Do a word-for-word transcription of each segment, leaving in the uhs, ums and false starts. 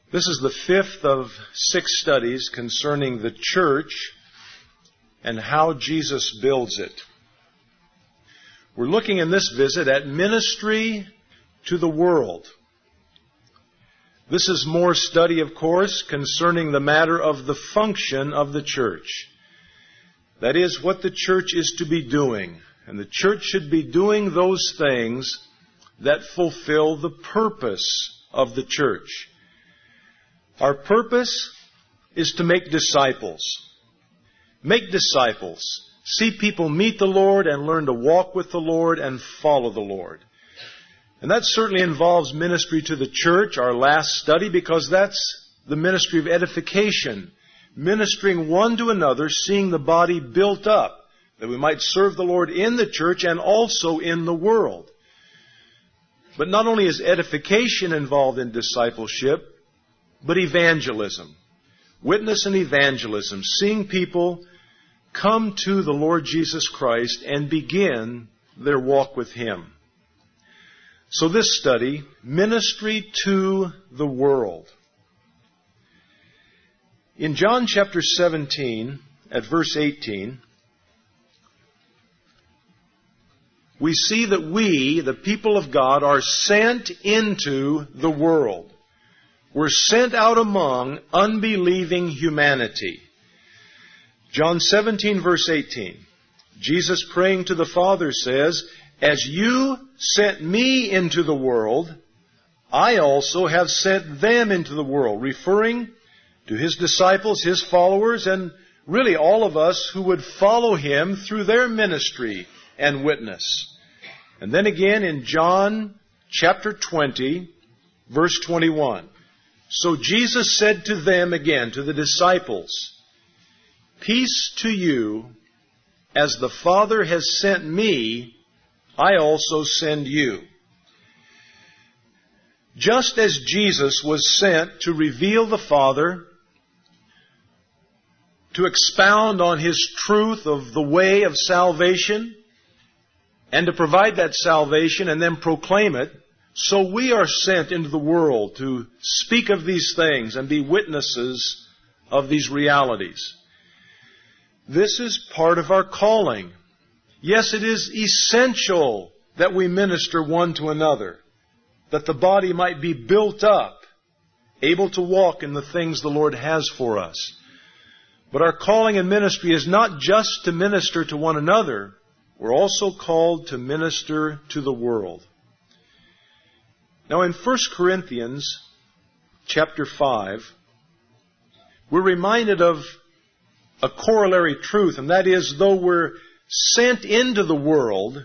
This is the fifth of six studies concerning the church and how Jesus builds it. We're looking in this visit at ministry to the world. This is more study, of course, concerning the matter of the function of the church. That is, what the church is to be doing. And the church should be doing those things that fulfill the purpose of the church. Our purpose is to make disciples. Make disciples. See people meet the Lord and learn to walk with the Lord and follow the Lord. And that certainly involves ministry to the church, our last study, because that's the ministry of edification. Ministering one to another, seeing the body built up, that we might serve the Lord in the church and also in the world. But not only is edification involved in discipleship, but evangelism. Witness and evangelism. Seeing people come to the Lord Jesus Christ and begin their walk with Him. So this study, ministry to the world. In John chapter seventeen, at verse eighteen, we see that we, the people of God, are sent into the world. We're sent out among unbelieving humanity. John seventeen, verse eighteen. Jesus, praying to the Father, says, "As you sent me into the world, I also have sent them into the world," referring to His disciples, His followers, and really all of us who would follow Him through their ministry and witness. And then again in John chapter twenty, verse twenty-one. So Jesus said to them again, to the disciples, "Peace to you, as the Father has sent me, I also send you." Just as Jesus was sent to reveal the Father, to expound on His truth of the way of salvation, and to provide that salvation and then proclaim it, so we are sent into the world to speak of these things and be witnesses of these realities. This is part of our calling. Yes, it is essential that we minister one to another, that the body might be built up, able to walk in the things the Lord has for us. But our calling and ministry is not just to minister to one another. We're also called to minister to the world. Now in First Corinthians chapter five, we're reminded of a corollary truth, and that is, though we're sent into the world,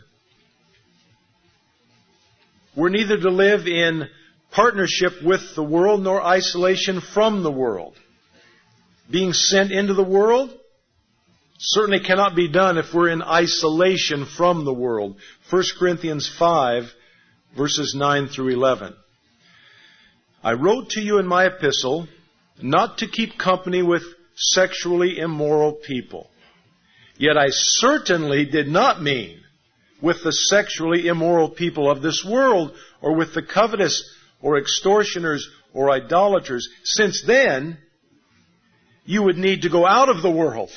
we're neither to live in partnership with the world nor isolation from the world. Being sent into the world certainly cannot be done if we're in isolation from the world. First Corinthians five, verses nine through eleven. I wrote to you in my epistle not to keep company with sexually immoral people. Yet I certainly did not mean with the sexually immoral people of this world, or with the covetous, or extortioners, or idolaters, since then you would need to go out of the world.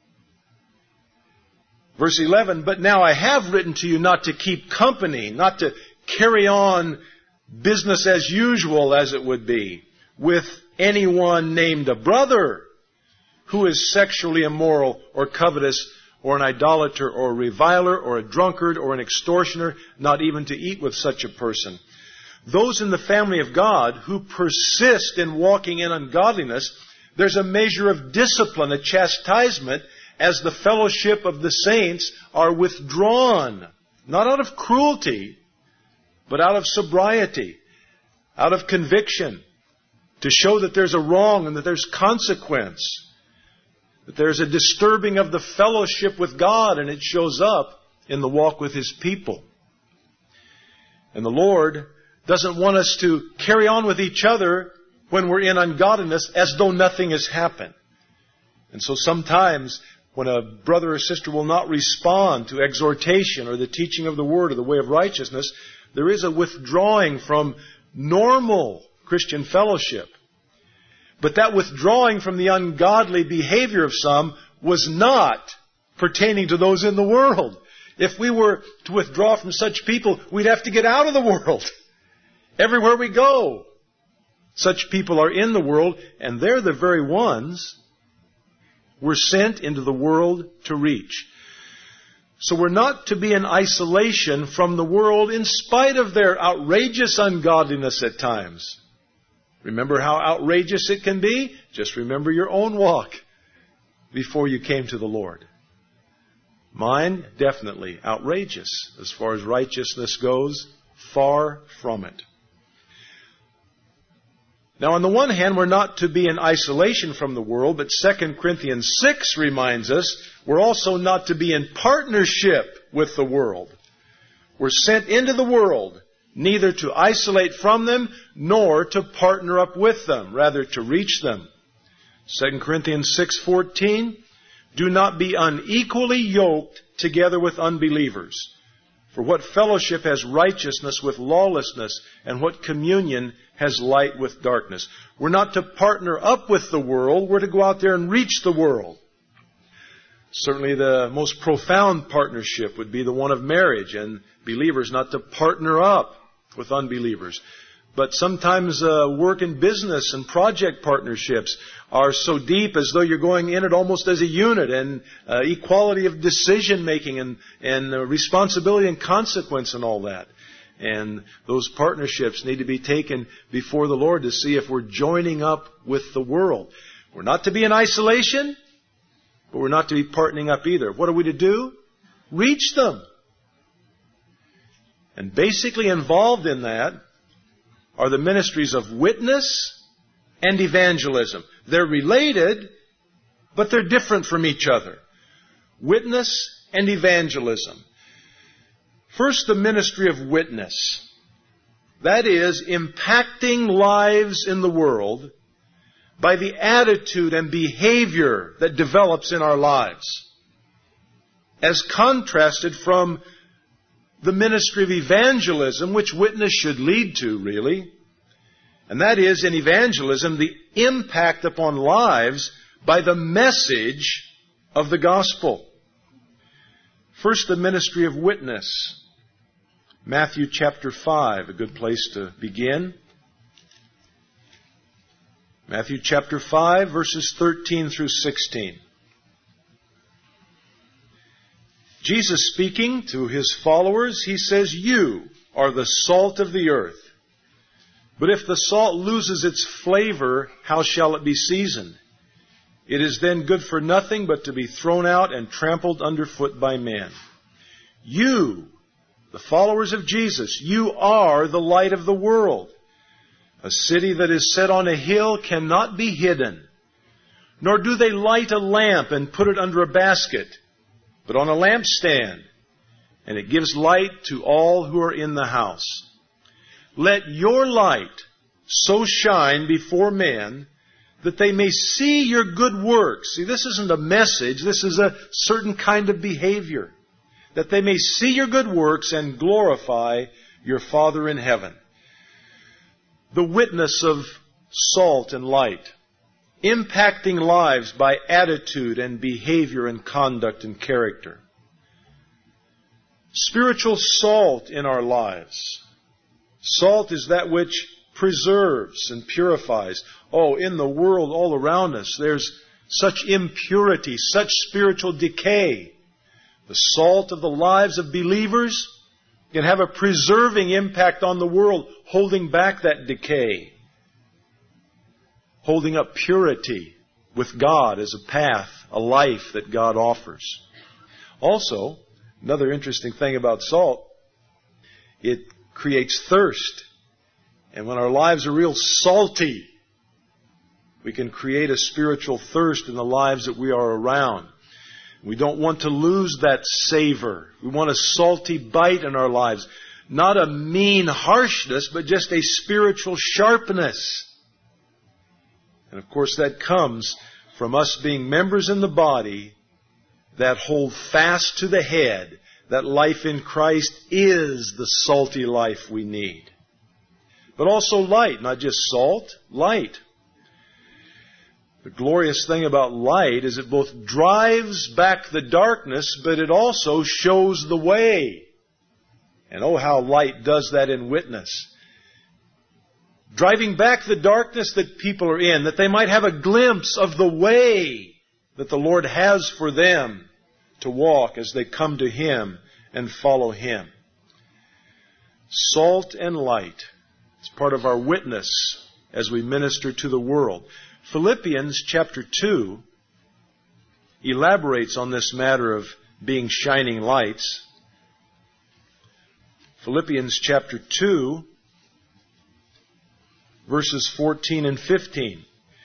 Verse eleven, but now I have written to you not to keep company, not to carry on business as usual, as it would be, with anyone named a brother who is sexually immoral or covetous or an idolater or a reviler or a drunkard or an extortioner, not even to eat with such a person. Those in the family of God who persist in walking in ungodliness, there's a measure of discipline, a chastisement, as the fellowship of the saints are withdrawn, not out of cruelty, but out of sobriety, out of conviction, to show that there's a wrong and that there's consequence, that there's a disturbing of the fellowship with God, and it shows up in the walk with His people. And the Lord doesn't want us to carry on with each other when we're in ungodliness as though nothing has happened. And so sometimes when a brother or sister will not respond to exhortation or the teaching of the Word or the way of righteousness, there is a withdrawing from normal Christian fellowship. But that withdrawing from the ungodly behavior of some was not pertaining to those in the world. If we were to withdraw from such people, we'd have to get out of the world. Everywhere we go, such people are in the world, and they're the very ones we're sent into the world to reach. So we're not to be in isolation from the world in spite of their outrageous ungodliness at times. Remember how outrageous it can be? Just remember your own walk before you came to the Lord. Mine, definitely outrageous as far as righteousness goes, far from it. Now, on the one hand, we're not to be in isolation from the world, but Second Corinthians six reminds us we're also not to be in partnership with the world. We're sent into the world, neither to isolate from them, nor to partner up with them, rather to reach them. Second Corinthians six fourteen, do not be unequally yoked together with unbelievers. For what fellowship has righteousness with lawlessness, and what communion has light with darkness? We're not to partner up with the world. We're to go out there and reach the world. Certainly the most profound partnership would be the one of marriage, and believers not to partner up with unbelievers. But sometimes uh, work in business and project partnerships are so deep as though you're going in it almost as a unit, and uh, equality of decision making and, and uh, responsibility and consequence and all that. And those partnerships need to be taken before the Lord to see if we're joining up with the world. We're not to be in isolation, but we're not to be partnering up either. What are we to do? Reach them. And basically involved in that are the ministries of witness and evangelism. They're related, but they're different from each other. Witness and evangelism. First, the ministry of witness. That is, impacting lives in the world by the attitude and behavior that develops in our lives, as contrasted from the ministry of evangelism, which witness should lead to, really. And that is, in evangelism, the impact upon lives by the message of the gospel. First, the ministry of witness. Matthew chapter five, a good place to begin. Matthew chapter five, verses thirteen through sixteen. Jesus speaking to His followers, He says, "You are the salt of the earth. But if the salt loses its flavor, how shall it be seasoned? It is then good for nothing but to be thrown out and trampled underfoot by men. You, the followers of Jesus, you are the light of the world. A city that is set on a hill cannot be hidden. Nor do they light a lamp and put it under a basket, but on a lampstand, and it gives light to all who are in the house. Let your light so shine before men that they may see your good works." See, this isn't a message. This is a certain kind of behavior. "That they may see your good works and glorify your Father in heaven." The witness of salt and light, impacting lives by attitude and behavior and conduct and character. Spiritual salt in our lives. Salt is that which preserves and purifies. Oh, in the world all around us, there's such impurity, such spiritual decay. The salt of the lives of believers can have a preserving impact on the world, holding back that decay, holding up purity with God as a path, a life that God offers. Also, another interesting thing about salt, it creates thirst. And when our lives are real salty, we can create a spiritual thirst in the lives that we are around. We don't want to lose that savor. We want a salty bite in our lives. Not a mean harshness, but just a spiritual sharpness. And of course that comes from us being members in the body that hold fast to the head. That life in Christ is the salty life we need. But also light, not just salt, light. The glorious thing about light is it both drives back the darkness, but it also shows the way. And oh, how light does that in witness. Driving back the darkness that people are in, that they might have a glimpse of the way that the Lord has for them to walk as they come to Him and follow Him. Salt and light. It's part of our witness as we minister to the world. Philippians chapter two elaborates on this matter of being shining lights. Philippians chapter two, verses fourteen and fifteen.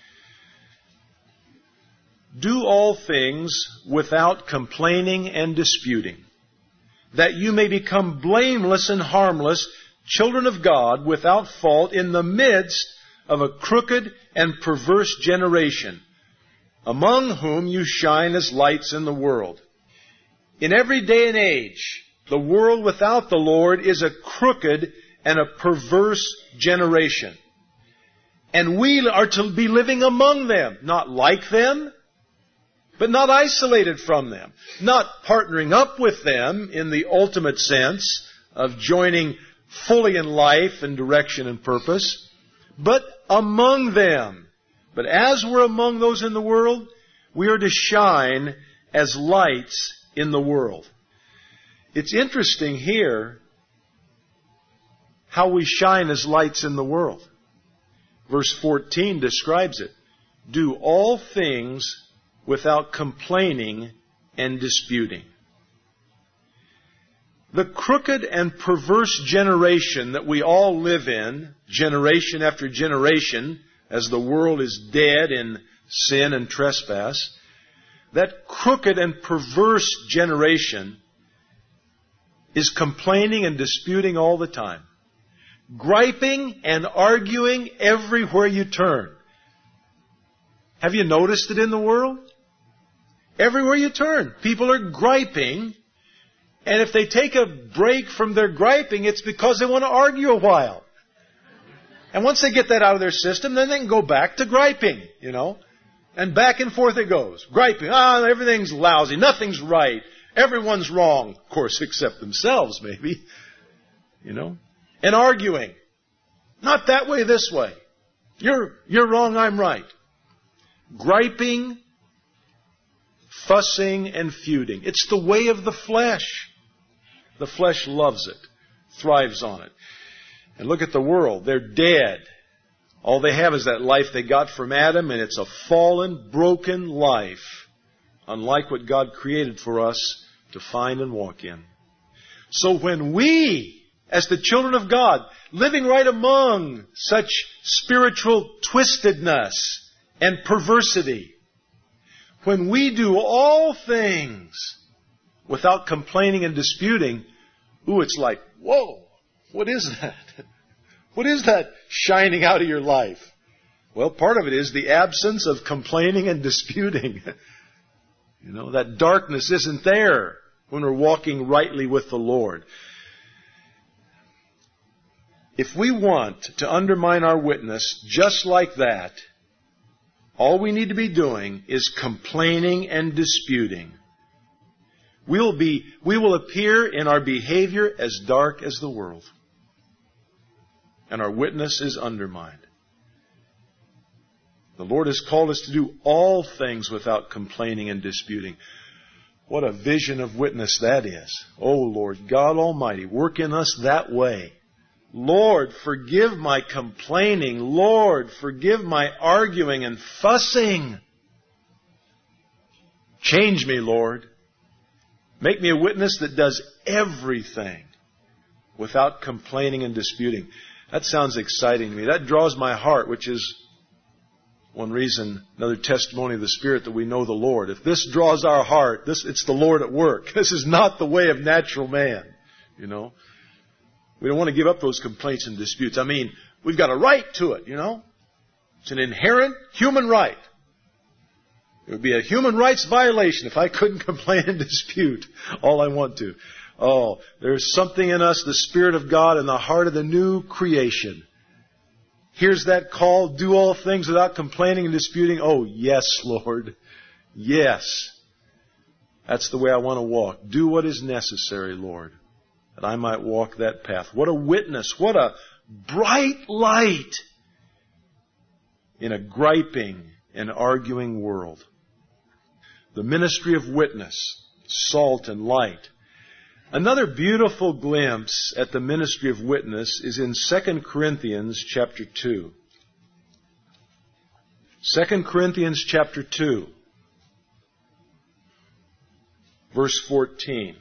Do all things without complaining and disputing, that you may become blameless and harmless, children of God, without fault, in the midst of a crooked and perverse generation, among whom you shine as lights in the world. In every day and age, the world without the Lord is a crooked and a perverse generation. And we are to be living among them, not like them, but not isolated from them, not partnering up with them in the ultimate sense of joining fully in life and direction and purpose, but among them. But as we're among those in the world, we are to shine as lights in the world. It's interesting here how we shine as lights in the world. Verse fourteen describes it. Do all things without complaining and disputing. The crooked and perverse generation that we all live in, generation after generation, as the world is dead in sin and trespass, that crooked and perverse generation is complaining and disputing all the time. Griping and arguing everywhere you turn. Have you noticed it in the world? Everywhere you turn, people are griping. And if they take a break from their griping, it's because they want to argue a while. And once they get that out of their system, then they can go back to griping, you know. And back and forth it goes. Griping. Ah, everything's lousy. Nothing's right. Everyone's wrong. Of course, except themselves, maybe. You know. And arguing. Not that way, this way. You're, you're wrong, I'm right. Griping, fussing, and feuding. It's the way of the flesh. The flesh loves it, thrives on it. And look at the world. They're dead. All they have is that life they got from Adam, and it's a fallen, broken life, unlike what God created for us to find and walk in. So when we, as the children of God, living right among such spiritual twistedness and perversity, when we do all things without complaining and disputing, ooh, it's like, whoa, what is that? What is that shining out of your life? Well, part of it is the absence of complaining and disputing. You know, that darkness isn't there when we're walking rightly with the Lord. If we want to undermine our witness just like that, all we need to be doing is complaining and disputing. We'll be, we will appear in our behavior as dark as the world. And our witness is undermined. The Lord has called us to do all things without complaining and disputing. What a vision of witness that is. Oh Lord God Almighty, work in us that way. Lord, forgive my complaining. Lord, forgive my arguing and fussing. Change me, Lord. Make me a witness that does everything without complaining and disputing. That sounds exciting to me. That draws my heart, which is one reason, another testimony of the Spirit that we know the Lord. If this draws our heart, this it's the Lord at work. This is not the way of natural man, you know. We don't want to give up those complaints and disputes. I mean, we've got a right to it, you know. It's an inherent human right. It would be a human rights violation if I couldn't complain and dispute all I want to. Oh, there's something in us, the Spirit of God, in the heart of the new creation, hears that call, do all things without complaining and disputing. Oh, yes, Lord. Yes. That's the way I want to walk. Do what is necessary, Lord, that I might walk that path. What a witness. What a bright light in a griping and arguing world. The ministry of witness, salt and light. Another beautiful glimpse at the ministry of witness is in Second Corinthians chapter two. Second Corinthians chapter two, verse fourteen.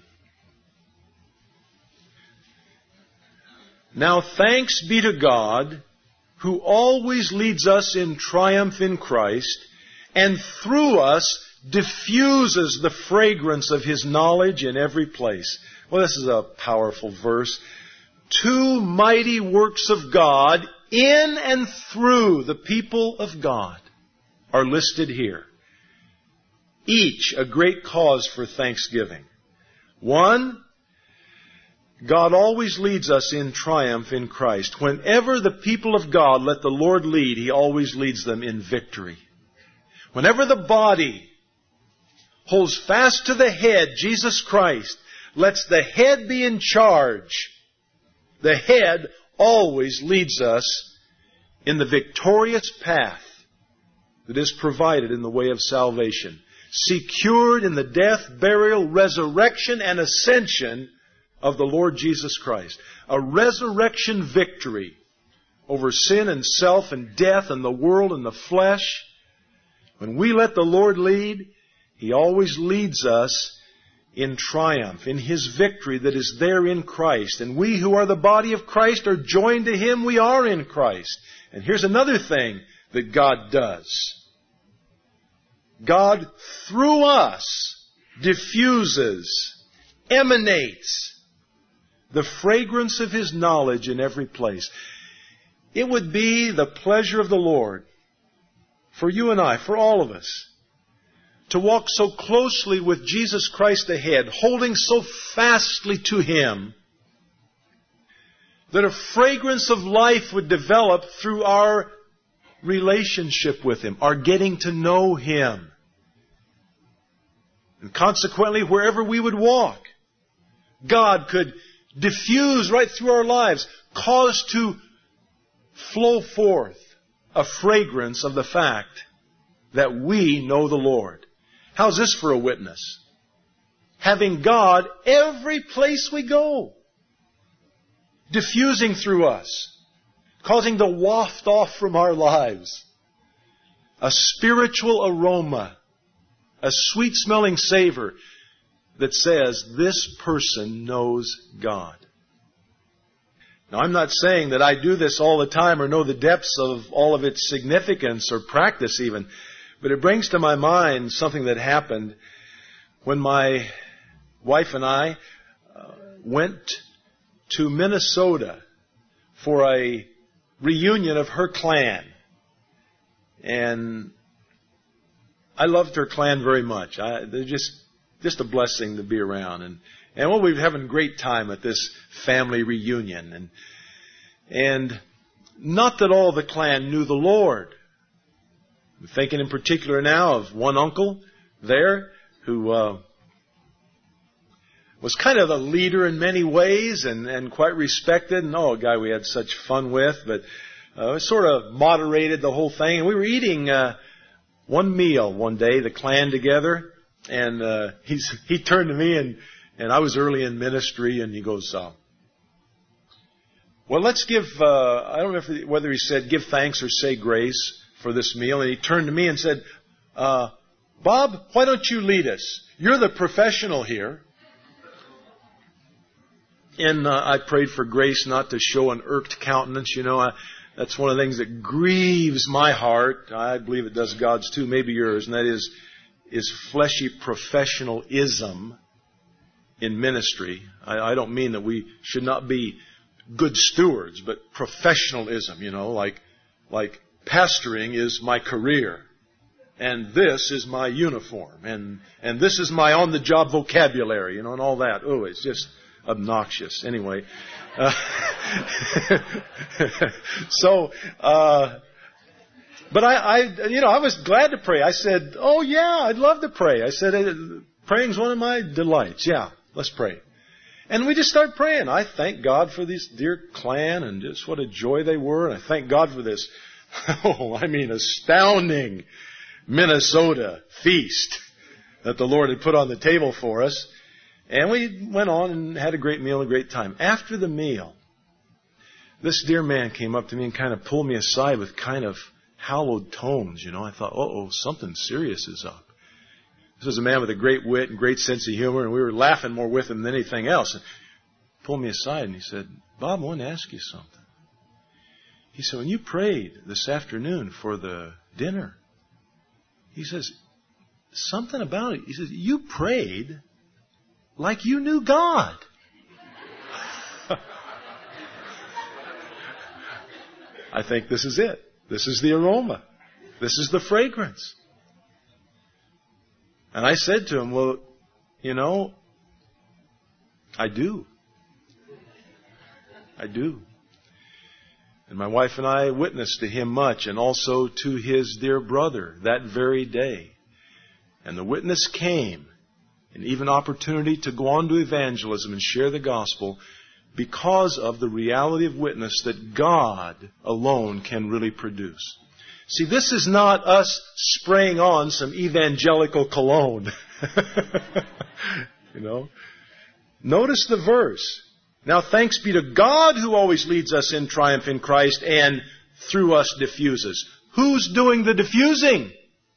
Now thanks be to God, who always leads us in triumph in Christ, and through us diffuses the fragrance of His knowledge in every place. Well, this is a powerful verse. Two mighty works of God in and through the people of God are listed here. Each a great cause for thanksgiving. One, God always leads us in triumph in Christ. Whenever the people of God let the Lord lead, He always leads them in victory. Whenever the body holds fast to the head, Jesus Christ, lets the head be in charge, the head always leads us in the victorious path that is provided in the way of salvation, secured in the death, burial, resurrection, and ascension of the Lord Jesus Christ. A resurrection victory over sin and self and death and the world and the flesh. When we let the Lord lead, He always leads us in triumph, in His victory that is there in Christ. And we who are the body of Christ are joined to Him. We are in Christ. And here's another thing that God does. God, through us, diffuses, emanates the fragrance of His knowledge in every place. It would be the pleasure of the Lord for you and I, for all of us, to walk so closely with Jesus Christ ahead, holding so fastly to Him, that a fragrance of life would develop through our relationship with Him, our getting to know Him. And consequently, wherever we would walk, God could diffuse right through our lives, cause to flow forth a fragrance of the fact that we know the Lord. How's this for a witness? Having God every place we go, diffusing through us, causing to waft off from our lives a spiritual aroma, a sweet-smelling savor that says, this person knows God. Now, I'm not saying that I do this all the time or know the depths of all of its significance or practice even, but it brings to my mind something that happened when my wife and I uh, went to Minnesota for a reunion of her clan. And I loved her clan very much. I, they're just just a blessing to be around. And, and well, we were having a great time at this family reunion. And, and not that all the clan knew the Lord. I'm thinking in particular now of one uncle there who uh, was kind of a leader in many ways and, and quite respected. And oh, a guy we had such fun with, but uh, sort of moderated the whole thing. And we were eating uh, one meal one day, the clan together. And uh, he's, he turned to me, and, and I was early in ministry, and he goes, uh, well, let's give, uh, I don't know if, whether he said give thanks or say grace for this meal. And he turned to me and said, uh, Bob, why don't you lead us? You're the professional here. And uh, I prayed for grace not to show an irked countenance. You know, I, that's one of the things that grieves my heart. I believe it does God's too, maybe yours, and that is, is fleshy professionalism in ministry. I, I don't mean that we should not be good stewards, but professionalism, you know, like, like pastoring is my career, and this is my uniform, and, and this is my on-the-job vocabulary, you know, and all that. Oh, it's just, obnoxious. Anyway. Uh, so, uh, but I, I, you know, I was glad to pray. I said, oh yeah, I'd love to pray. I said, praying's one of my delights. Yeah, let's pray. And we just started praying. I thank God for this dear clan and just what a joy they were. And I thank God for this, oh, I mean, astounding Minnesota feast that the Lord had put on the table for us. And we went on and had a great meal, a great time. After the meal, this dear man came up to me and kind of pulled me aside with kind of hallowed tones. You know, I thought, uh-oh, something serious is up. This was a man with a great wit and great sense of humor, and we were laughing more with him than anything else. And he pulled me aside and he said, Bob, I want to ask you something. He said, when you prayed this afternoon for the dinner, he says, something about it. He says, you prayed like you knew God. I think this is it. This is the aroma. This is the fragrance. And I said to him, well, you know, I do. I do. And my wife and I witnessed to him much, and also to his dear brother that very day. And the witness came, and even opportunity to go on to evangelism and share the gospel, because of the reality of witness that God alone can really produce. See, this is not us spraying on some evangelical cologne. You know? Notice the verse. Now thanks be to God who always leads us in triumph in Christ and through us diffuses. Who's doing the diffusing?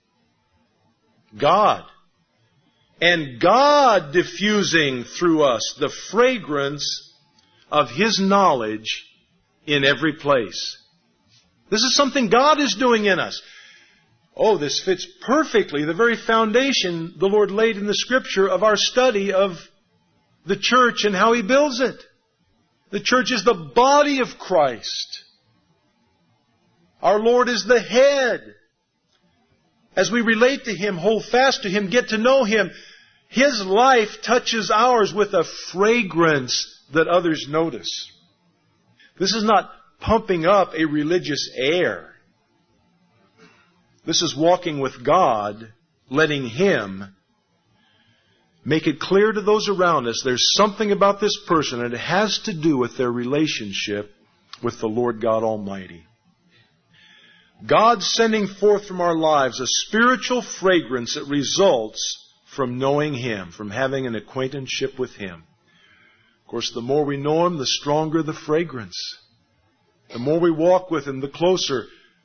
God. And God diffusing through us the fragrance of His knowledge in every place. This is something God is doing in us. Oh, this fits perfectly the very foundation the Lord laid in the Scripture of our study of the church and how He builds it. The church is the body of Christ. Our Lord is the head. As we relate to Him, hold fast to Him, get to know Him, His life touches ours with a fragrance that others notice. This is not pumping up a religious air. This is walking with God, letting Him make it clear to those around us there's something about this person and it has to do with their relationship with the Lord God Almighty. God sending forth from our lives a spiritual fragrance that results from knowing Him, from having an acquaintanceship with Him. Of course, the more we know Him, the stronger the fragrance. The more we walk with Him, the closer,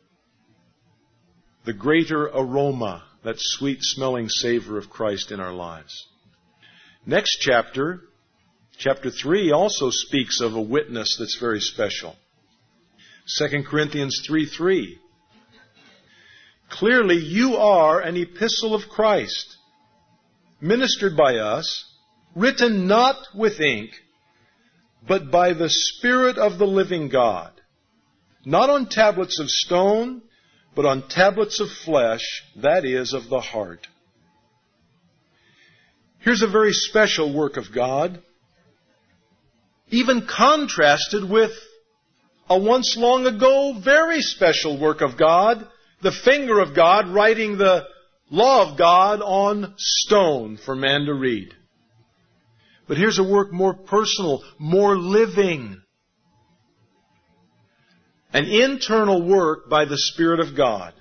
the greater aroma, that sweet-smelling savor of Christ in our lives. Next chapter, chapter three, also speaks of a witness that's very special. Second Corinthians three three. Clearly, you are an epistle of Christ, ministered by us, written not with ink, but by the Spirit of the living God. Not on tablets of stone, but on tablets of flesh, that is, of the heart. Here's a very special work of God, even contrasted with a once long ago very special work of God, the finger of God writing the law of God on stone for man to read. But here's a work more personal, more living. An internal work by the Spirit of God.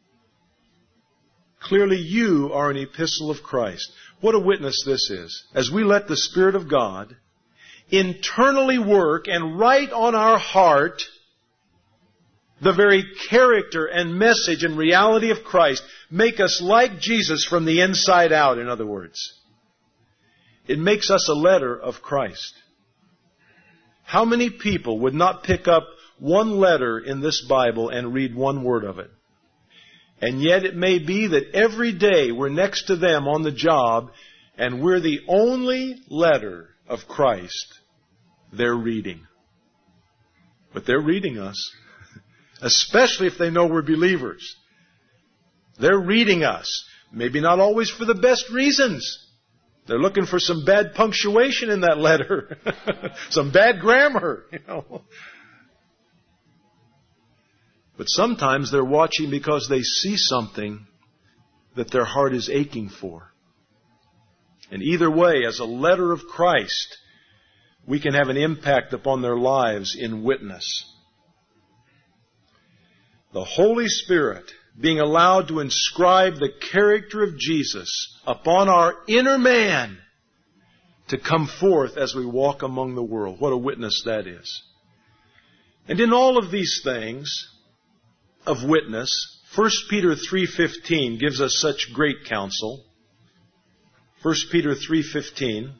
Clearly you are an epistle of Christ. What a witness this is. As we let the Spirit of God internally work and write on our heart the very character and message and reality of Christ, make us like Jesus from the inside out, in other words. It makes us a letter of Christ. How many people would not pick up one letter in this Bible and read one word of it? And yet it may be that every day we're next to them on the job and we're the only letter of Christ they're reading. But they're reading us, especially if they know we're believers. They're reading us, maybe not always for the best reasons, They're looking for some bad punctuation in that letter. Some bad grammar, you know. But sometimes they're watching because they see something that their heart is aching for. And either way, as a letter of Christ, we can have an impact upon their lives in witness. The Holy Spirit being allowed to inscribe the character of Jesus upon our inner man to come forth as we walk among the world. What a witness that is. And in all of these things of witness, First Peter three fifteen gives us such great counsel. First Peter three fifteen.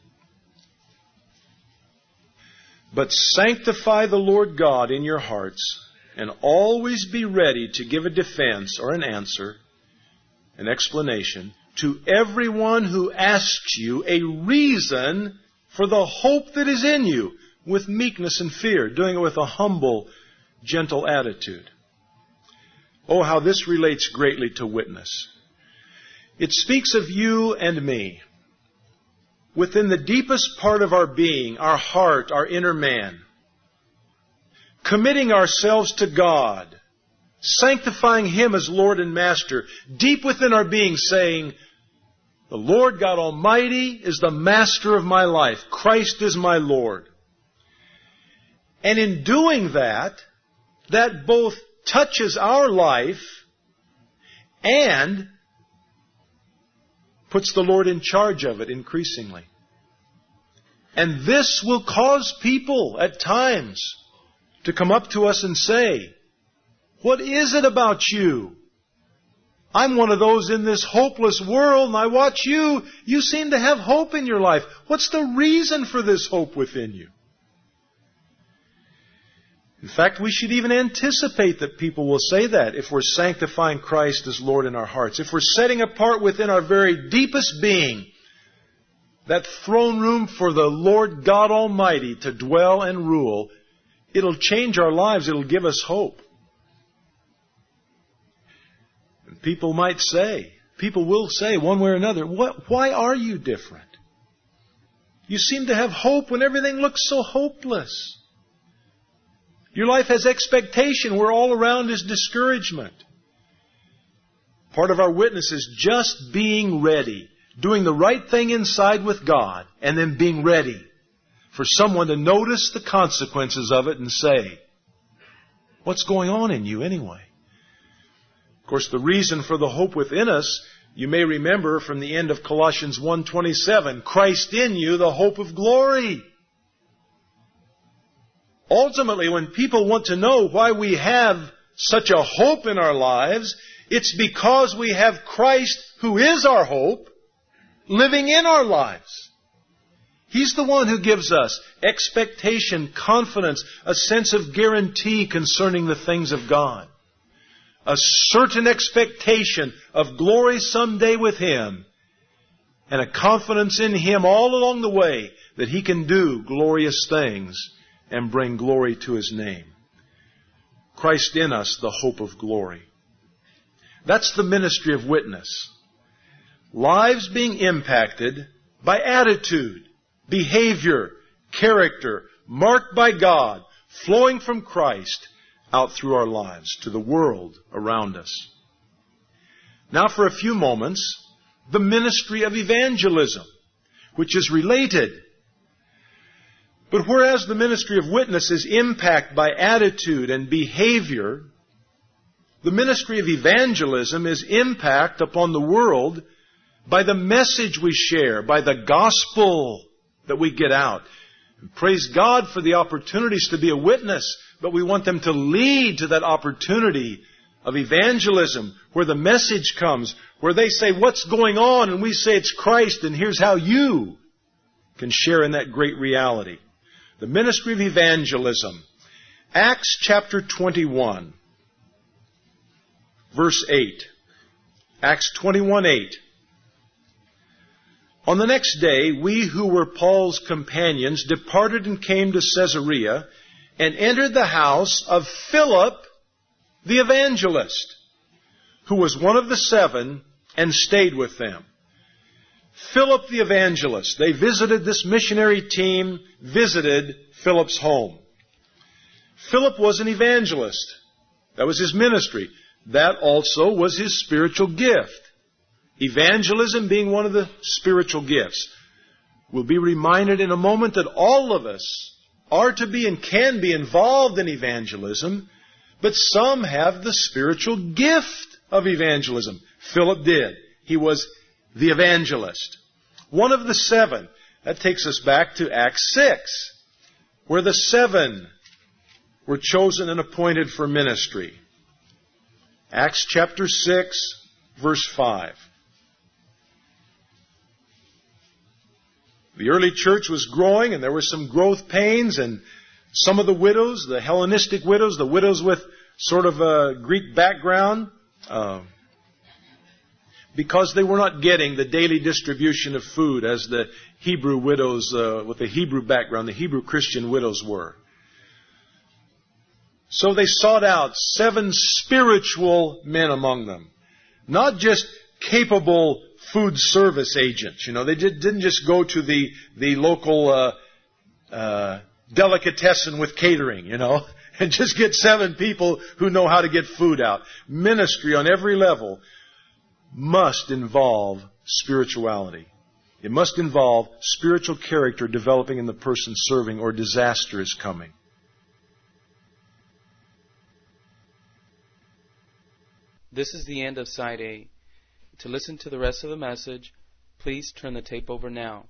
But sanctify the Lord God in your hearts, and always be ready to give a defense or an answer, an explanation, to everyone who asks you a reason for the hope that is in you, with meekness and fear, doing it with a humble, gentle attitude. Oh, how this relates greatly to witness. It speaks of you and me. Within the deepest part of our being, our heart, our inner man, committing ourselves to God, sanctifying Him as Lord and Master, deep within our being saying, the Lord God Almighty is the Master of my life. Christ is my Lord. And in doing that, that both touches our life and puts the Lord in charge of it increasingly. And this will cause people at times to come up to us and say, what is it about you? I'm one of those in this hopeless world, and I watch you. You seem to have hope in your life. What's the reason for this hope within you? In fact, we should even anticipate that people will say that if we're sanctifying Christ as Lord in our hearts. If we're setting apart within our very deepest being that throne room for the Lord God Almighty to dwell and rule, it'll change our lives. It'll give us hope. And people might say, people will say one way or another, what, why are you different? You seem to have hope when everything looks so hopeless. Your life has expectation where all around is discouragement. Part of our witness is just being ready, doing the right thing inside with God, and then being ready for someone to notice the consequences of it and say, what's going on in you anyway? Of course, the reason for the hope within us, you may remember from the end of Colossians one twenty-seven, Christ in you, the hope of glory. Ultimately, when people want to know why we have such a hope in our lives, it's because we have Christ, who is our hope, living in our lives. He's the one who gives us expectation, confidence, a sense of guarantee concerning the things of God. A certain expectation of glory someday with Him, and a confidence in Him all along the way that He can do glorious things and bring glory to His name. Christ in us, the hope of glory. That's the ministry of witness. Lives being impacted by attitude, behavior, character, marked by God, flowing from Christ out through our lives to the world around us. Now for a few moments, the ministry of evangelism, which is related. But whereas the ministry of witness is impacted by attitude and behavior, the ministry of evangelism is impact upon the world by the message we share, by the gospel that we get out. And praise God for the opportunities to be a witness, but we want them to lead to that opportunity of evangelism, where the message comes, where they say, what's going on? And we say, it's Christ, and here's how you can share in that great reality. The ministry of evangelism. Acts chapter twenty-one, verse eight. Acts twenty-one eight. On the next day, we who were Paul's companions departed and came to Caesarea and entered the house of Philip the evangelist, who was one of the seven, and stayed with them. Philip the evangelist. They visited, this missionary team visited Philip's home. Philip was an evangelist. That was his ministry. That also was his spiritual gift. Evangelism being one of the spiritual gifts. We'll be reminded in a moment that all of us are to be and can be involved in evangelism, but some have the spiritual gift of evangelism. Philip did. He was the evangelist. One of the seven. That takes us back to Acts six, where the seven were chosen and appointed for ministry. Acts chapter six, verse five. The early church was growing, and there were some growth pains, and some of the widows, the Hellenistic widows, the widows with sort of a Greek background, uh, because they were not getting the daily distribution of food as the Hebrew widows uh, with the Hebrew background, the Hebrew Christian widows were. So they sought out seven spiritual men among them. Not just capable food service agents. You know, they did, didn't just go to the, the local uh, uh, delicatessen with catering, you know, and just get seven people who know how to get food out. Ministry on every level must involve spirituality. It must involve spiritual character developing in the person serving, or disaster is coming. This is the end of Side A. To listen to the rest of the message, please turn the tape over now.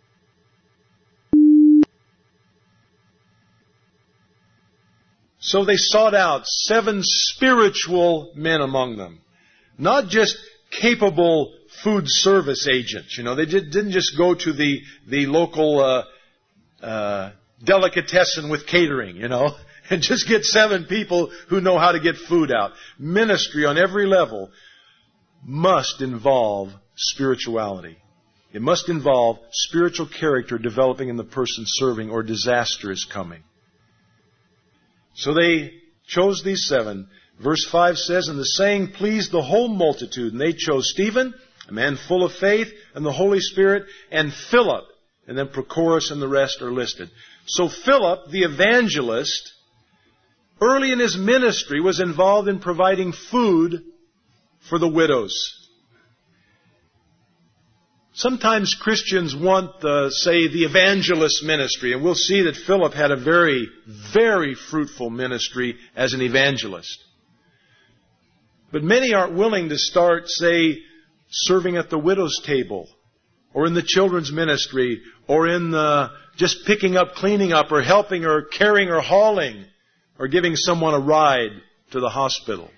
So they sought out seven spiritual men among them. Not just capable food service agents. You know, they did, didn't just go to the, the local uh, uh, delicatessen with catering, you know, and just get seven people who know how to get food out. Ministry on every level must involve spirituality. It must involve spiritual character developing in the person serving, or disaster is coming. So they chose these seven. Verse five says, and the saying pleased the whole multitude, and they chose Stephen, a man full of faith and the Holy Spirit, and Philip. And then Prochorus and the rest are listed. So Philip, the evangelist, early in his ministry was involved in providing food for the widows. Sometimes Christians want, uh, say, the evangelist ministry, and we'll see that Philip had a very, very fruitful ministry as an evangelist. But many aren't willing to start, say, serving at the widow's table, or in the children's ministry, or in the, just picking up, cleaning up, or helping, or carrying, or hauling, or giving someone a ride to the hospital.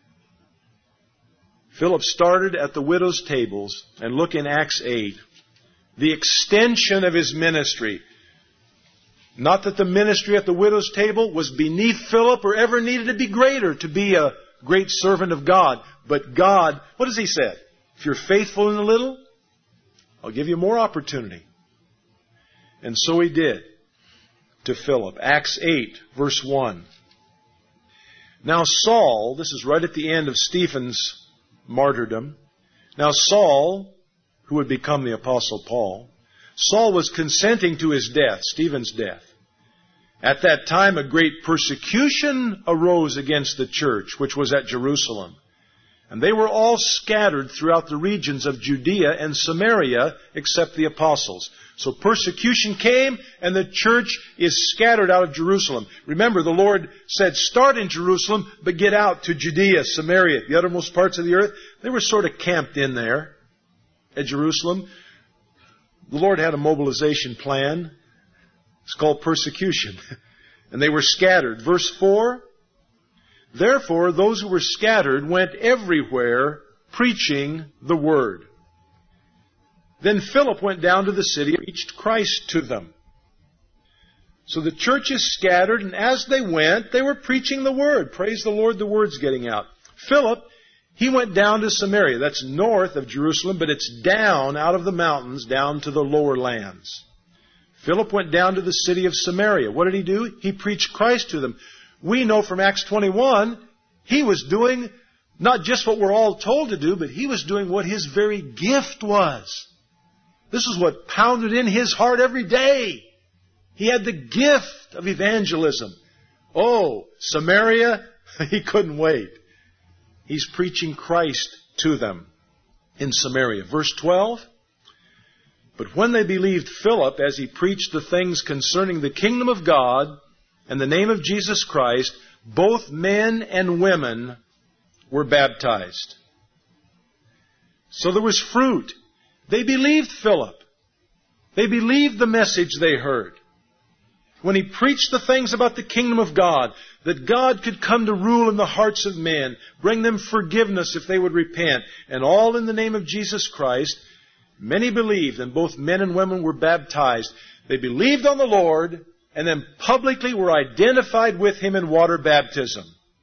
Philip started at the widow's tables, and look in Acts eight, the extension of his ministry. Not that the ministry at the widow's table was beneath Philip or ever needed to be greater to be a great servant of God. But God, what does He say? If you're faithful in a little, I'll give you more opportunity. And so He did to Philip. Acts eight, verse one. Now Saul, this is right at the end of Stephen's martyrdom. Now Saul, who would become the Apostle Paul, Saul was consenting to his death, Stephen's death. At that time, a great persecution arose against the church, which was at Jerusalem. And they were all scattered throughout the regions of Judea and Samaria, except the apostles. So persecution came, and the church is scattered out of Jerusalem. Remember, the Lord said, start in Jerusalem, but get out to Judea, Samaria, the uttermost parts of the earth. They were sort of camped in there at Jerusalem. The Lord had a mobilization plan. It's called persecution. And they were scattered. Verse four, therefore, those who were scattered went everywhere preaching the word. Then Philip went down to the city and preached Christ to them. So the church is scattered, and as they went, they were preaching the word. Praise the Lord, the word's getting out. Philip, he went down to Samaria. That's north of Jerusalem, but it's down out of the mountains, down to the lower lands. Philip went down to the city of Samaria. What did he do? He preached Christ to them. We know from Acts twenty-one, he was doing not just what we're all told to do, but he was doing what his very gift was. This is what pounded in his heart every day. He had the gift of evangelism. Oh, Samaria, he couldn't wait. He's preaching Christ to them in Samaria. Verse twelve. But when they believed Philip as he preached the things concerning the kingdom of God and the name of Jesus Christ, both men and women were baptized. So there was fruit. They believed Philip. They believed the message they heard. When he preached the things about the kingdom of God, that God could come to rule in the hearts of men, bring them forgiveness if they would repent, and all in the name of Jesus Christ, many believed, and both men and women were baptized. They believed on the Lord, and then publicly were identified with Him in water baptism.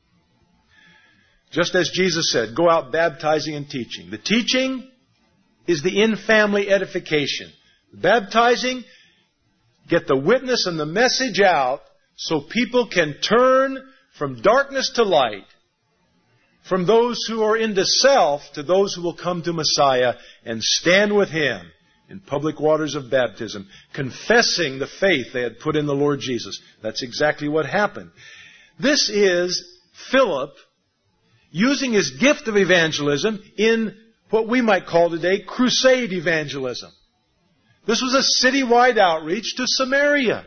Just as Jesus said, go out baptizing and teaching. The teaching is the in-family edification. The baptizing, get the witness and the message out so people can turn from darkness to light, from those who are into self to those who will come to Messiah and stand with Him in public waters of baptism, confessing the faith they had put in the Lord Jesus. That's exactly what happened. This is Philip using his gift of evangelism in what we might call today crusade evangelism. This was a citywide outreach to Samaria.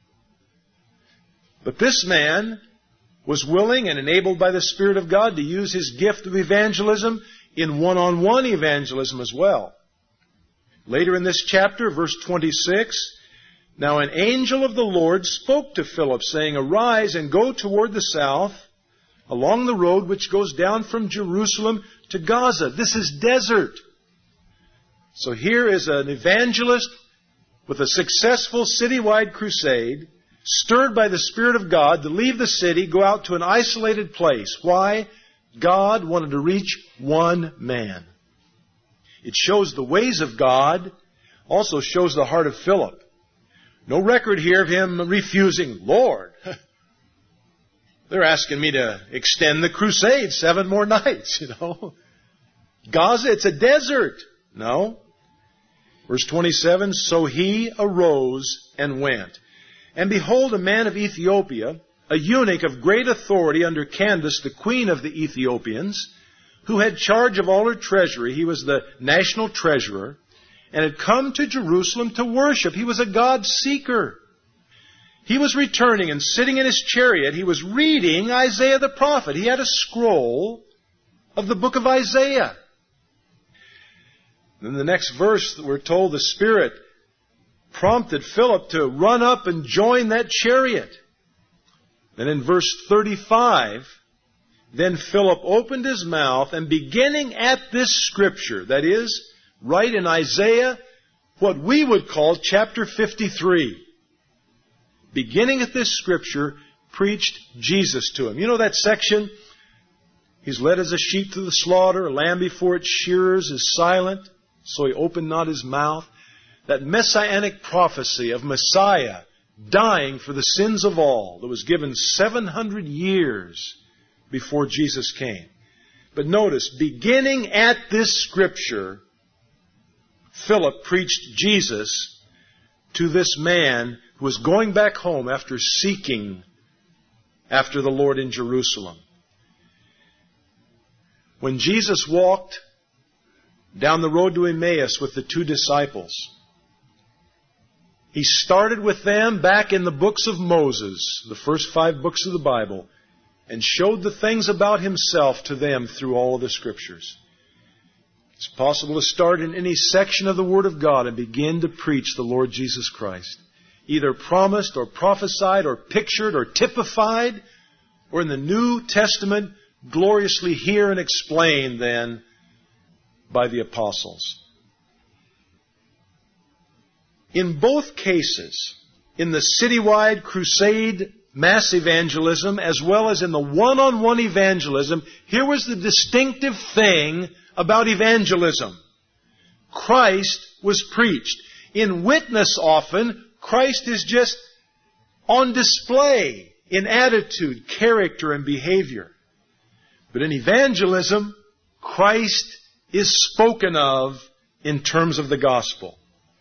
But this man was willing and enabled by the Spirit of God to use his gift of evangelism in one-on-one evangelism as well. Later in this chapter, verse twenty-six, now an angel of the Lord spoke to Philip, saying, arise and go toward the south, along the road which goes down from Jerusalem to Gaza. This is desert. So here is an evangelist with a successful citywide crusade, stirred by the Spirit of God to leave the city, go out to an isolated place. Why? God wanted to reach one man. It shows the ways of God, also shows the heart of Philip. No record here of him refusing, Lord, they're asking me to extend the crusade seven more nights, you know. Gaza, it's a desert. No. Verse twenty-seven, so he arose and went. And behold, a man of Ethiopia, a eunuch of great authority under Candace, the queen of the Ethiopians, who had charge of all her treasury. He was the national treasurer, and had come to Jerusalem to worship. He was a God seeker. He was returning and sitting in his chariot. He was reading Isaiah the prophet. He had a scroll of the book of Isaiah. In the next verse, we're told the Spirit prompted Philip to run up and join that chariot. And in verse thirty-five, then Philip opened his mouth, and beginning at this scripture, that is, right in Isaiah, what we would call chapter fifty-three, beginning at this scripture, preached Jesus to him. You know that section? He's led as a sheep to the slaughter, a lamb before its shearers is silent, so he opened not his mouth. That messianic prophecy of Messiah dying for the sins of all that was given seven hundred years before Jesus came. But notice, beginning at this scripture, Philip preached Jesus to this man who was going back home after seeking after the Lord in Jerusalem. When Jesus walked down the road to Emmaus with the two disciples, He started with them back in the books of Moses, the first five books of the Bible, and showed the things about Himself to them through all of the Scriptures. It's possible to start in any section of the Word of God and begin to preach the Lord Jesus Christ, either promised or prophesied or pictured or typified, or in the New Testament, gloriously here and explained then by the apostles. In both cases, in the citywide crusade mass evangelism as well as in the one-on-one evangelism, here was the distinctive thing about evangelism. Christ was preached. In witness often, Christ is just on display in attitude, character, and behavior. But in evangelism, Christ is spoken of in terms of the gospel.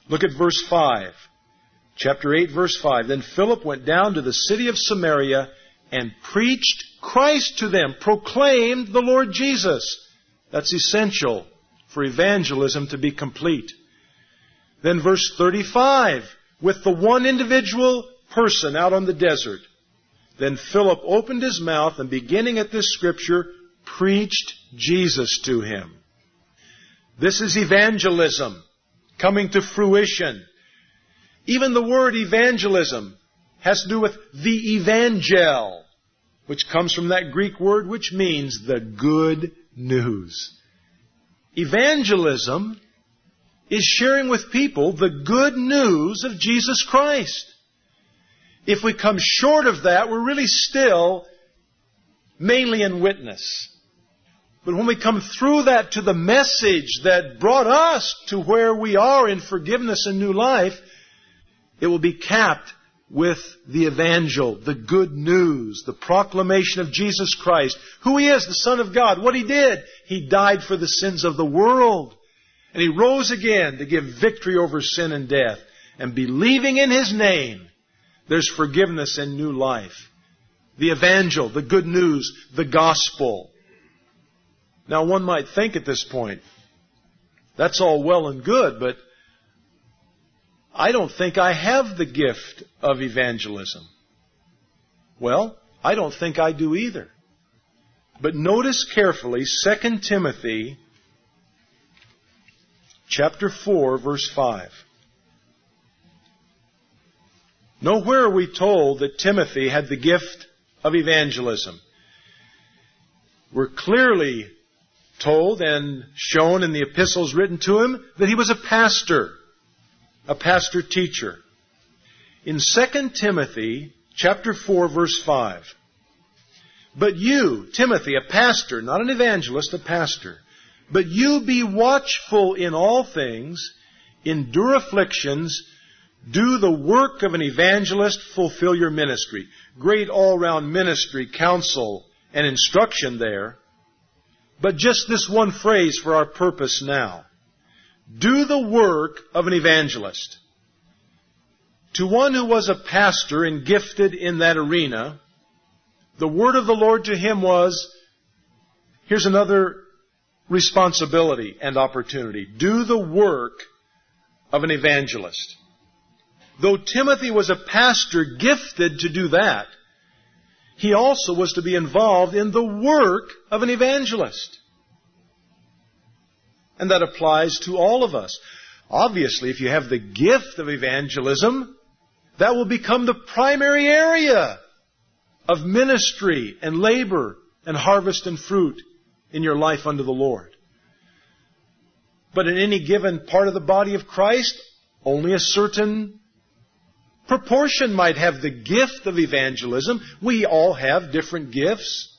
Look at verse five. Chapter eight, verse five. Then Philip went down to the city of Samaria and preached Christ to them, proclaimed the Lord Jesus. That's essential for evangelism to be complete. Then verse thirty-five, with the one individual person out on the desert. Then Philip opened his mouth and, beginning at this scripture, preached Jesus to him. This is evangelism coming to fruition. Even the word evangelism has to do with the evangel, which comes from that Greek word which means the good news. Evangelism is sharing with people the good news of Jesus Christ. If we come short of that, we're really still mainly in witness. But when we come through that to the message that brought us to where we are in forgiveness and new life, it will be capped with the evangel, the good news, the proclamation of Jesus Christ, who He is, the Son of God, what He did. He died for the sins of the world. And He rose again to give victory over sin and death. And believing in His name, there's forgiveness and new life. The evangel, the good news, the gospel. Now one might think at this point, that's all well and good, but I don't think I have the gift of evangelism. Well, I don't think I do either. But notice carefully Second Timothy chapter four, verse five. Nowhere are we told that Timothy had the gift of evangelism. We're clearly told and shown in the epistles written to him that he was a pastor, a pastor-teacher. In Second Timothy chapter four, verse five, but you, Timothy, a pastor, not an evangelist, a pastor, but you be watchful in all things, endure afflictions, do the work of an evangelist, fulfill your ministry. Great all-round ministry, counsel, and instruction there. But just this one phrase for our purpose now. Do the work of an evangelist. To one who was a pastor and gifted in that arena, the word of the Lord to him was, here's another responsibility and opportunity. Do the work of an evangelist. Though Timothy was a pastor gifted to do that, he also was to be involved in the work of an evangelist. And that applies to all of us. Obviously, if you have the gift of evangelism, that will become the primary area of ministry and labor and harvest and fruit in your life unto the Lord. But in any given part of the body of Christ, only a certain proportion might have the gift of evangelism. We all have different gifts.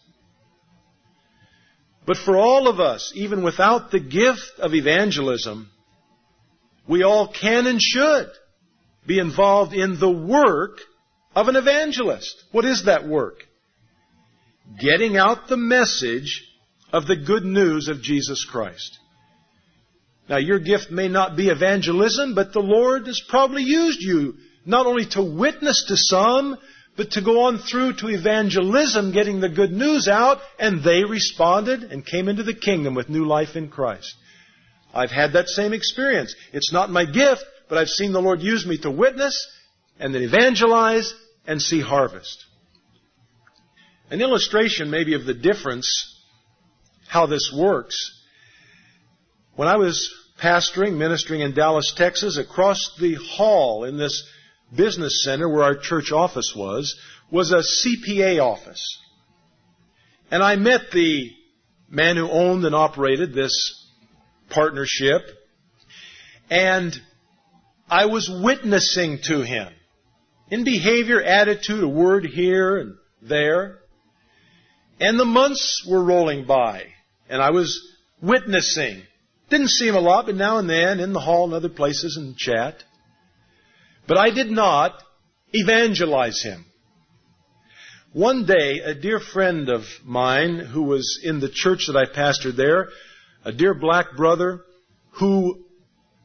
But for all of us, even without the gift of evangelism, we all can and should be involved in the work of an evangelist. What is that work? Getting out the message of the good news of Jesus Christ. Now, your gift may not be evangelism, but the Lord has probably used you not only to witness to some, but to go on through to evangelism, getting the good news out, and they responded and came into the kingdom with new life in Christ. I've had that same experience. It's not my gift, but I've seen the Lord use me to witness and then evangelize and see harvest. An illustration maybe of the difference, how this works. When I was pastoring, ministering in Dallas, Texas, across the hall in this business center where our church office was, was a C P A office. And I met the man who owned and operated this partnership, and I was witnessing to him in behavior, attitude, a word here and there. And the months were rolling by, and I was witnessing. Didn't see him a lot, but now and then in the hall and other places and chat. But I did not evangelize him. One day, a dear friend of mine who was in the church that I pastored there, a dear black brother who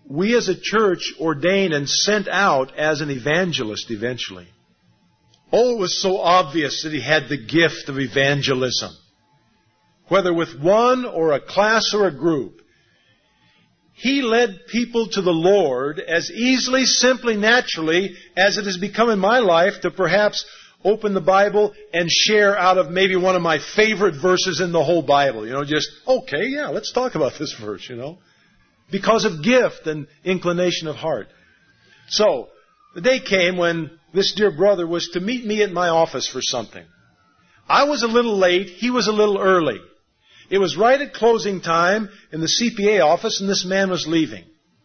we as a church ordained and sent out as an evangelist eventually. Oh, it was so obvious that he had the gift of evangelism. Whether with one or a class or a group, he led people to the Lord as easily, simply, naturally as it has become in my life to perhaps open the Bible and share out of maybe one of my favorite verses in the whole Bible. You know, just, okay, yeah, let's talk about this verse, you know. Because of gift and inclination of heart. So, the day came when this dear brother was to meet me at my office for something. I was a little late, he was a little early. It was right at closing time in the C P A office, and this man was leaving.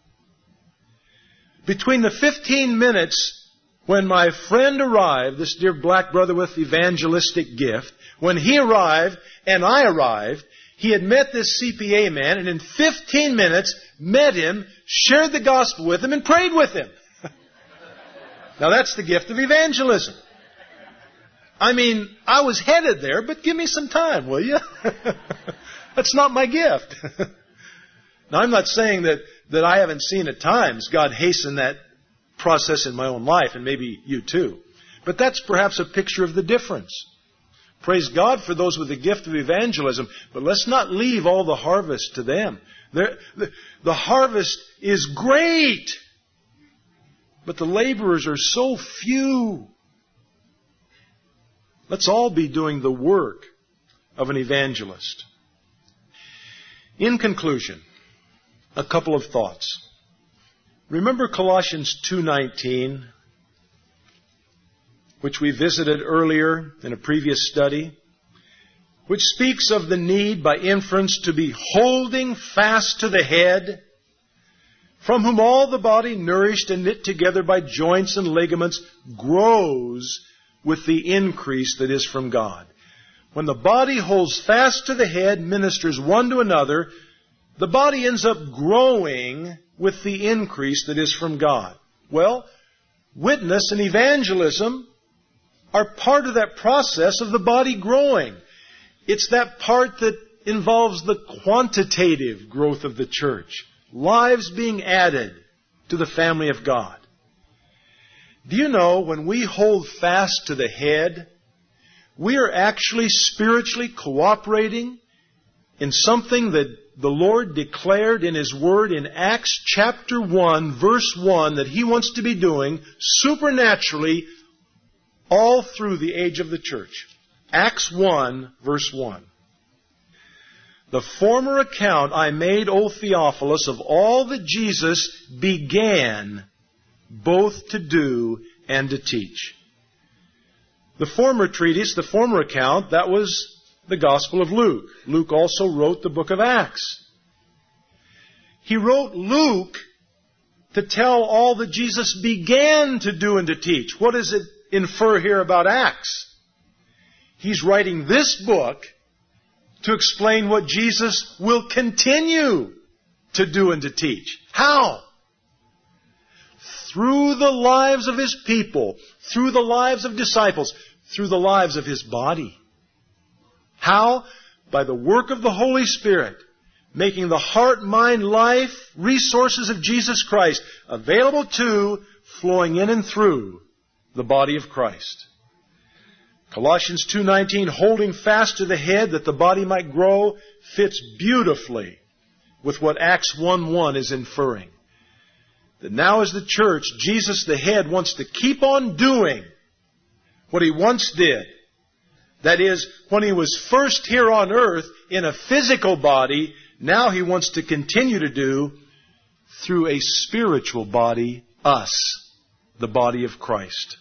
Between the fifteen minutes when my friend arrived, this dear black brother with evangelistic gift, when he arrived and I arrived, he had met this C P A man, and in fifteen minutes met him, shared the gospel with him, and prayed with him. Now that's the gift of evangelism. I mean, I was headed there, but give me some time, will you? That's not my gift. Now, I'm not saying that, that I haven't seen at times God hasten that process in my own life, and maybe you too. But that's perhaps a picture of the difference. Praise God for those with the gift of evangelism, but let's not leave all the harvest to them. The, the harvest is great, but the laborers are so few. Let's all be doing the work of an evangelist. In conclusion, a couple of thoughts. Remember Colossians two nineteen, which we visited earlier in a previous study, which speaks of the need by inference to be holding fast to the head, from whom all the body, nourished and knit together by joints and ligaments, grows with the increase that is from God. When the body holds fast to the head, ministers one to another, the body ends up growing with the increase that is from God. Well, witness and evangelism are part of that process of the body growing. It's that part that involves the quantitative growth of the church. Lives being added to the family of God. Do you know, when we hold fast to the head, we are actually spiritually cooperating in something that the Lord declared in His Word in Acts chapter one, verse one, that He wants to be doing supernaturally all through the age of the church. Acts one, verse one. The former account I made, O Theophilus, of all that Jesus began both to do and to teach. The former treatise, the former account, that was the Gospel of Luke. Luke also wrote the book of Acts. He wrote Luke to tell all that Jesus began to do and to teach. What does it infer here about Acts? He's writing this book to explain what Jesus will continue to do and to teach. How? Through the lives of His people, through the lives of disciples, through the lives of His body. How? By the work of the Holy Spirit, making the heart, mind, life, resources of Jesus Christ available to, flowing in and through the body of Christ. Colossians two nineteen, holding fast to the head that the body might grow, fits beautifully with what Acts one one is inferring. That now as the church, Jesus the head wants to keep on doing what He once did. That is, when He was first here on earth in a physical body, now He wants to continue to do through a spiritual body, us, the body of Christ.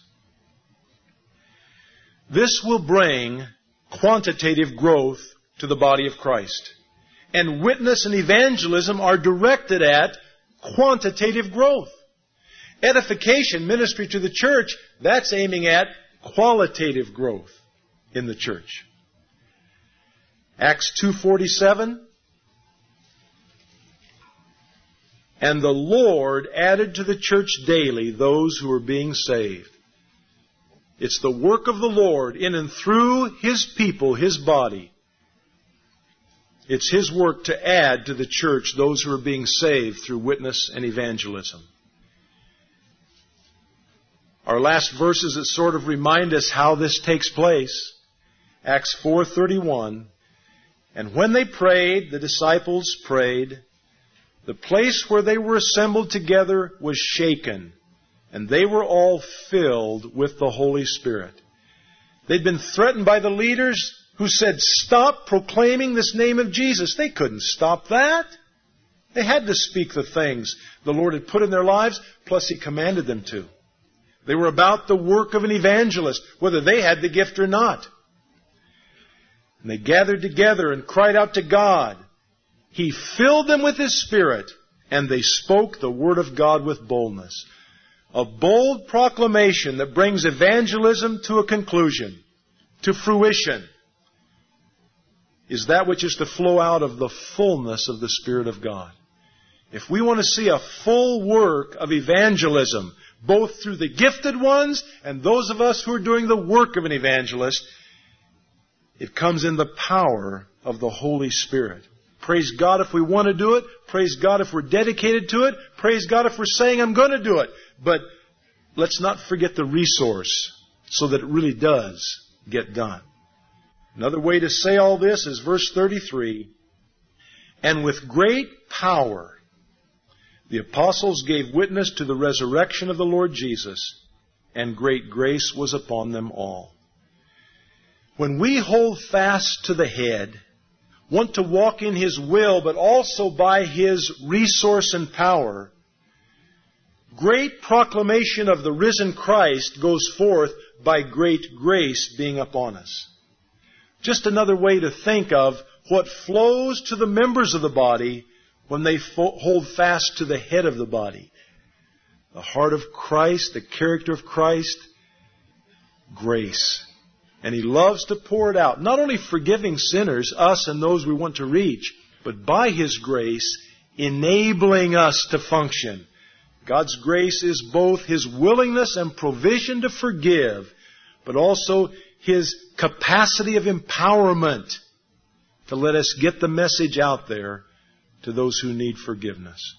This will bring quantitative growth to the body of Christ. And witness and evangelism are directed at quantitative growth. Edification, ministry to the church, that's aiming at qualitative growth in the church. Acts two forty-seven. And the Lord added to the church daily those who were being saved. It's the work of the Lord in and through His people, His body. It's His work to add to the church those who are being saved through witness and evangelism. Our last verses that sort of remind us how this takes place. Acts four thirty-one. And when they prayed, the disciples prayed, the place where they were assembled together was shaken, and they were all filled with the Holy Spirit. They'd been threatened by the leaders who said, stop proclaiming this name of Jesus. They couldn't stop that. They had to speak the things the Lord had put in their lives, plus He commanded them to. They were about the work of an evangelist, whether they had the gift or not. And they gathered together and cried out to God. He filled them with His Spirit, and they spoke the Word of God with boldness. A bold proclamation that brings evangelism to a conclusion, to fruition, is that which is to flow out of the fullness of the Spirit of God. If we want to see a full work of evangelism, both through the gifted ones and those of us who are doing the work of an evangelist, it comes in the power of the Holy Spirit. Praise God if we want to do it. Praise God if we're dedicated to it. Praise God if we're saying, I'm going to do it. But let's not forget the resource so that it really does get done. Another way to say all this is verse thirty-three. And with great power, the apostles gave witness to the resurrection of the Lord Jesus, and great grace was upon them all. When we hold fast to the Head, want to walk in His will, but also by His resource and power, great proclamation of the risen Christ goes forth by great grace being upon us. Just another way to think of what flows to the members of the body when they fo- hold fast to the head of the body. The heart of Christ, the character of Christ, grace. And He loves to pour it out, not only forgiving sinners, us and those we want to reach, but by His grace, enabling us to function. God's grace is both His willingness and provision to forgive, but also His capacity of empowerment to let us get the message out there to those who need forgiveness.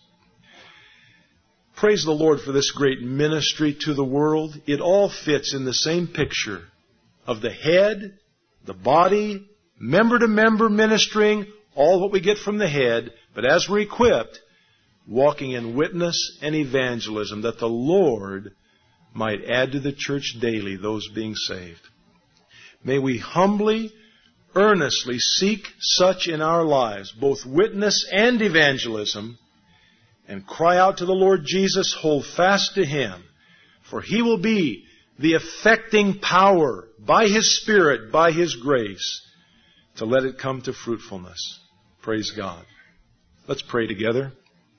Praise the Lord for this great ministry to the world. It all fits in the same picture of the head, the body, member to member ministering, all what we get from the head, but as we're equipped, walking in witness and evangelism, that the Lord might add to the church daily those being saved. May we humbly, earnestly seek such in our lives, both witness and evangelism, and cry out to the Lord Jesus, hold fast to Him, for He will be the effecting power by His Spirit, by His grace, to let it come to fruitfulness. Praise God. Let's pray together.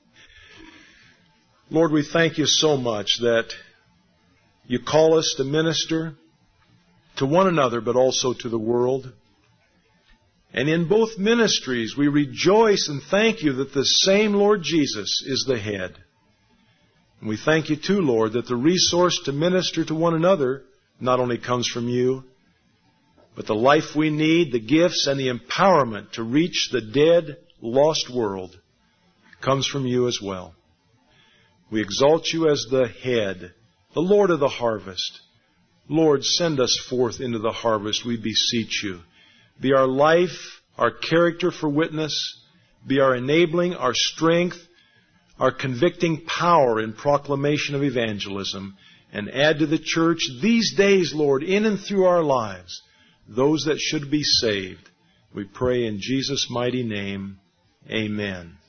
Lord, we thank You so much that You call us to minister to one another, but also to the world. And in both ministries, we rejoice and thank You that the same Lord Jesus is the head. And we thank You too, Lord, that the resource to minister to one another not only comes from You, but the life we need, the gifts, and the empowerment to reach the dead, lost world comes from You as well. We exalt You as the head, the Lord of the harvest. Lord, send us forth into the harvest, we beseech You. Be our life, our character for witness. Be our enabling, our strength, our convicting power in proclamation of evangelism. And add to the church these days, Lord, in and through our lives, those that should be saved. We pray in Jesus' mighty name. Amen.